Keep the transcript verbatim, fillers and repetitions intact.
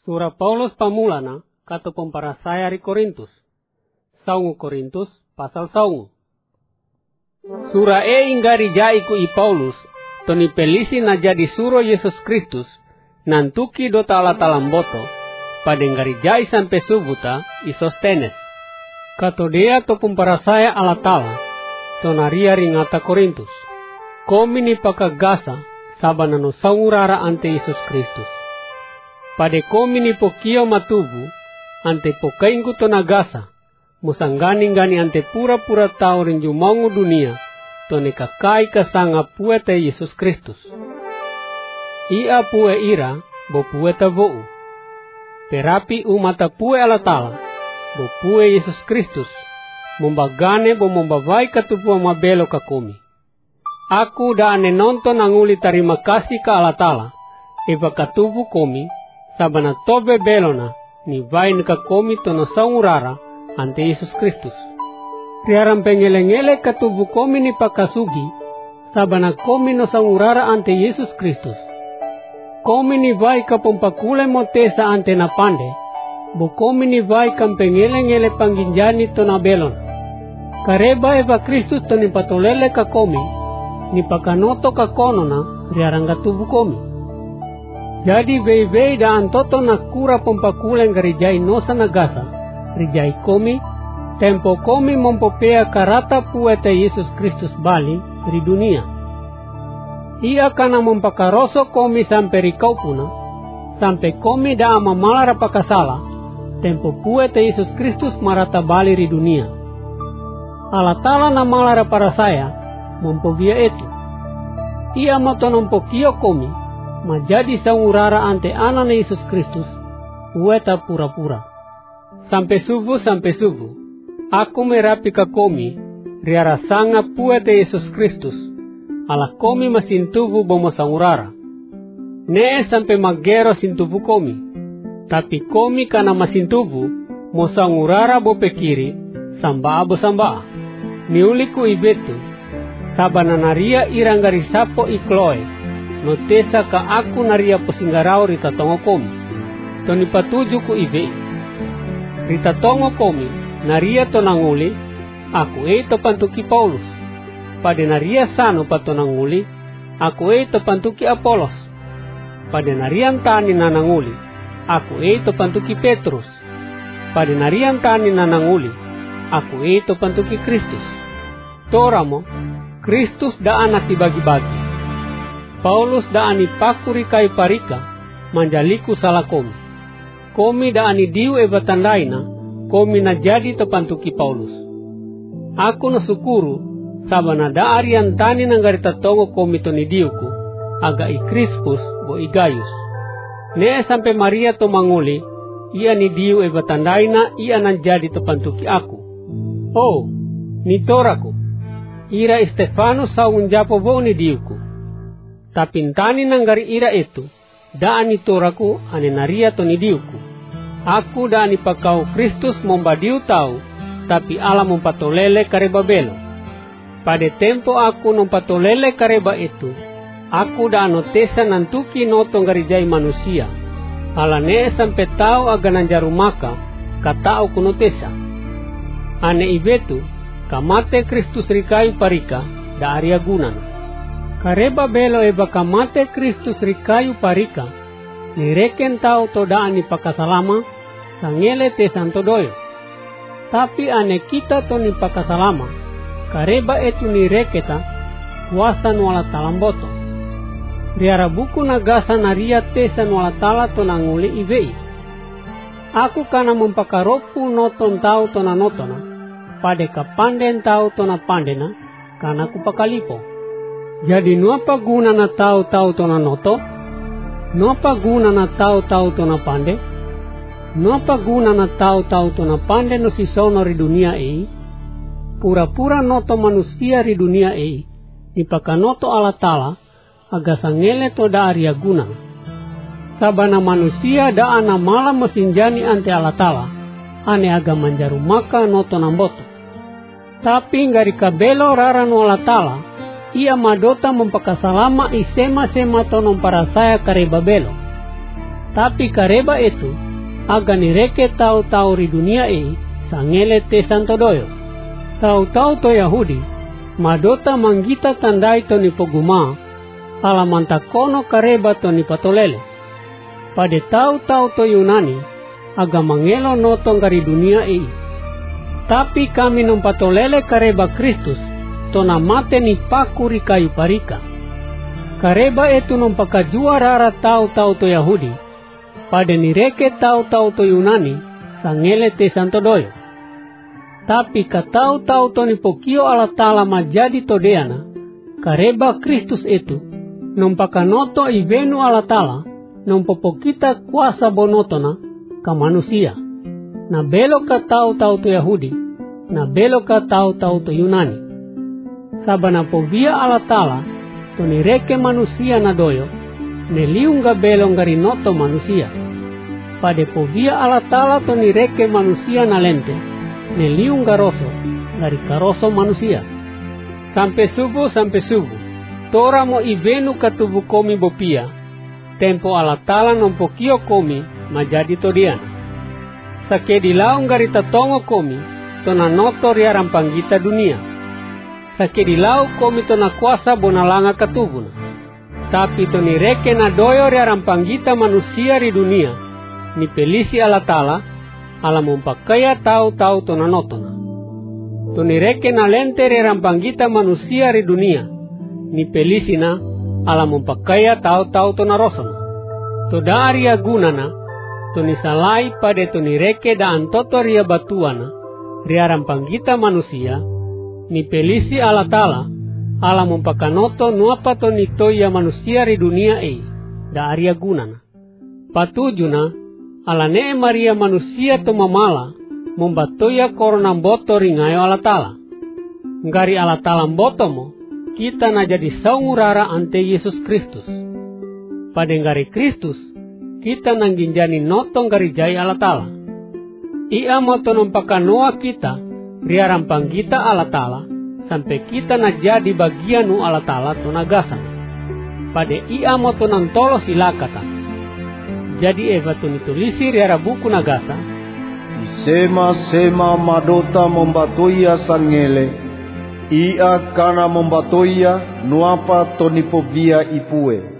Surah Paulus pamulana kato pemparasaya ri Korintus. Saungu Korintus pasal saungu. Surah e inggari jaiku i Paulus, toni pelisi na jadi suro Yesus Kristus, nantuki dota ala talamboto, padengari jai sampai subuta i Sostenes. Kato dea to pemparasaya ala tala, tonaria ringata Korintus. Komi ni pakagasa, sabanano saungurara ante Yesus Kristus. Pade komi ni pokio matubu, ante pokaingku tonagasa, musanggani-gani ante pura-pura tau rinjumongu dunia, tone kakai kasanga pueta Yesus Kristus. Ia pue ira, bo pueta vou. Terapi umata pue alatala, bo pue Yesus Kristus, membagane bo membawai katupua mabelo kakomi. Aku da ane nonton anguli tarima kasih ka alatala, eva katubu komi, sabana tobe belona, ni vain ka komi tono saungurara ante Yesus Kristus. Riaran pengele-ngele katubu komi ni pakasugi, sabana komi no saungurara ante Yesus Kristus. Komi ni vai ka pompakule motesa ante na pande, bo komi ni vai kam pengele-ngele pangginjani tona belon. Kareba eva Kristus toni patolele ka komi, ni pakanoto ka konona riaran katubu komi. Jadi vei-vei da antoto na kura pompakulen garijai nosa nagasa, rijai komi, tempo komi mompopea karata puete Yesus Kristus bali ri dunia. Ia kana mompakaroso komi sampai rikau puna, sampai komi da ama malara pakasala, tempo puete Yesus Kristus marata bali ri dunia. Alatala na malara para saya, mompovia itu. Ia motonompokio komi, majadi saungurara ante anana Yesus Kristus, ueta pura-pura. Sampai subuh sampai subuh, aku merapi ka komi, riara sanga puete Yesus Kristus, ala komi masintubu bomo saungurara. Nee sampai magero sintubu komi, tapi komi kana masintubu, mo saungurara bo pekiri, samba abo samba. Niuliku ibetu, sabana naria iranggari sapo ikloe, notesa ka aku naria posinggarao rita tongo komi. Toni patuju ku ibe. Rita tongo komi, naria tonanguli, aku eito pantuki Paulus. Pade naria sano patonanguli, aku eito pantuki Apolos. Pade narian tani nananguli, aku eito pantuki Petrus. Pade narian tani nananguli, aku eito pantuki Kristus. Toramo, Kristus da anak dibagi-bagi. Paulus da ani pakuri kai parika, manjaliku salah komi. Komi da ani diu eba tandaina, komi na jadi topantuki Paulus. Aku no sukuru, sabana da arian tani nanggari tatongo komi to ni diuku, aga i Krispus bo i Gaius. Nee sampai Maria to manguli, ia ni diu eba tandaina, ia na jadi topantuki aku. Oh, ni toraku. Ira Stefanus saung japo bo ni diuku. Tapi tani nanggari ira itu, daani toraku ane naria to ni diuku. Aku daani pakau Kristus mombadiu tau, tapi ala mompatolele kareba belo. Pada tempo aku nompatolele kareba itu, aku da anotesa nantuki notong garijai manusia. Ala ne sampai tau aga nanjaru maka, katau kunotesa. Ane ibetu, kamate Kristus rikayu parika, da aria gunan. Kareba belo eba kamate Kristus rikayu parika, nireken tau todaani pakasalama, sangele te santo doyo. Tapi ane kita to ni pakasalama, kareba etu nireketa, kuasa nuala talamboto. Riara buku nagasa naria tesa nuala tala to nanguli ivei. Aku kana mempakaropu noton tau to nanotona, pade kapanden tau to na pandena, kana kupakalipo. Jadi nuapa guna na tau-tau to na noto? Nuapa guna na tau-tau to na pande? Nuapa guna na tau-tau to na pande no si sono ri dunia ei? Pura-pura noto manusia ri dunia ei, nipakanoto ala tala, aga sangele to da aria guna. Sabana manusia da ana malam mesinjani ante ala tala, ane aga manjaru maka noto namboto. Tapi ngari kabelo rara no ala tala, ia madota mempakasalama isema-sema tonom para saya kareba belo. Tapi kareba itu aga nireke tau-tau ri dunia e sangele te santo doyo. Tau-tau to Yahudi madota manggita tandai to ni poguma ala mantakono kareba to ni patolele. Pade tau-tau to Yunani aga mangelo notong kari dunia e. Tapi kami nompatolele kareba Kristus to na mate ni paku ri kayu parika. Kareba itu nompakajua rara tau-tau to Yahudi pada nireke tau-tau to Yunani sangele te santo doyo. Tapi katau-tau to ni pokio ala tala majadi to deana kareba Kristus itu nompakanoto ibenu ala tala nompopokita kuasa bonotona ka manusia. Na belo ka tau-tau to Yahudi, na belo ka tau-tau to Yunani. Sabana povia ala tala to nireke manusia na doyo, ne liunga belo ngari noto manusia. Pade povia ala tala to nireke manusia na lente, ne liunga roso ngari karoso manusia. Sampai subuh sampai subuh, tora mo ibenu katubu komi bopia, tempo ala tala nompokio komi majadi to diana. Sake di laung gari tatongo komi to na noto ria rampanggita dunia. Sake di lau komi to na kuasa bonalanga katubuna. Tapi to ni reke na doyo ria rampanggita manusia ri dunia, ni pelisi ala tala ala mumpakaya tau-tau to na notona. To ni reke na lente ria rampanggita manusia ri dunia, ni pelisi na ala mumpakaya tau-tau to na rosona. To dari agunana to ni salai pada to ni reke da antoto ria batuana ria rampanggita manusia, ni pelisi ala tala ala mumpakanoto nuapa to ni toya manusia ri dunia e da aria gunana. Patujuna ala ne maria manusia to mamala mumbatoya korona boto ringayo ala tala. Ngari ala tala botomo kita na jadi saungurara ante Yesus Kristus. Pada ngari Kristus kita nangginjani notong gari jai ala tala. Ia moto nompakanoa kita ria rampanggita ala tala sampai kita na jadi bagianu ala tala to nagasan. Pada ia moto nantolo silakata. Jadi eva to nitulisi ria buku nagasa. Sema-sema madota mombatoia sangele. Ia kana mombatoia nuapa to nipovia ipue.